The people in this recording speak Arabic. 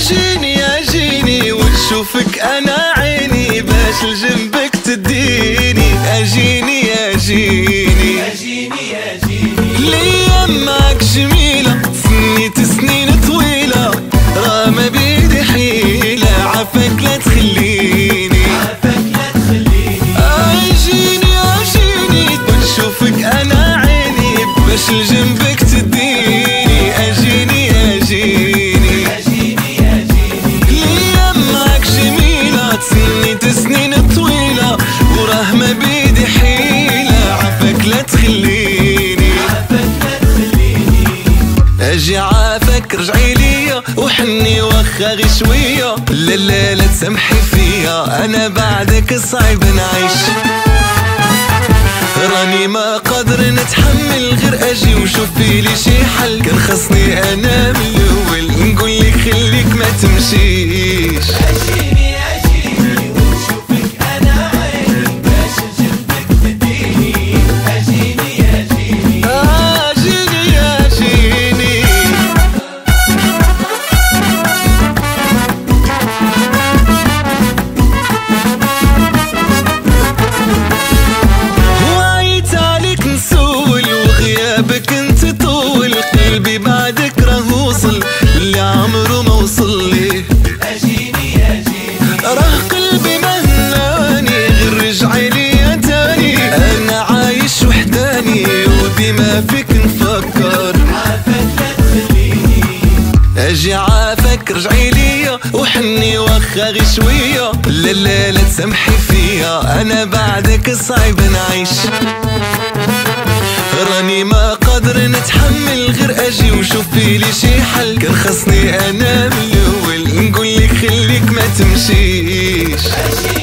اجيني اجيني ونشوفك انا عيني باش لجنبك تديني. اجيني اجيني اجيني اجيني الايام معك جميلة، سنيت سنين طويلة، راه ما بيدي حيلة، عافاك لا تخليني عافاك لا تخليني. اجيني اجيني ونشوفك انا عيني باش لجنبك تديني. اجيني اجيني اجيني اجيني الايام معك جميلة، سنيت سنين طويلة، وراه ما بيدي حيلة، عافاك لا تخليني عافاك لا تخليني. اجي عافاك رجعي ليا وحني واخا غي شوية، لا لا لا تسامحي فيا، انا بعدك صعيب نعيش. راني ما قادر نتحمل غير اجي وشوفي لي شي حل، كان خصني انا من الاول نقولك خليك ما تمشيش. اجيني اجيني ونشوفك انا عيني باش جنبك تديني. اجيني اجيني اجيني اجيني وعيت عليك نسول وغيابك انت طول، قلبي بعدك راه وصل اللي عمره ما وصل لي. اجيني اجيني راه قلبي مهناني غير رجعي لي تاني، انا عايش وحداني وديما فيك نفكر، عافاك لا تخليني. اجي عافاك رجعي ليا وحني واخا غي شوية، لا لا لا تسامحي فيا، انا بعدك صعيب نعيش. راني ما قادر نتحمل غير اجي وشوفي لي شي حل، كان خصني انا من الاول نقولك خليك ما تمشيش.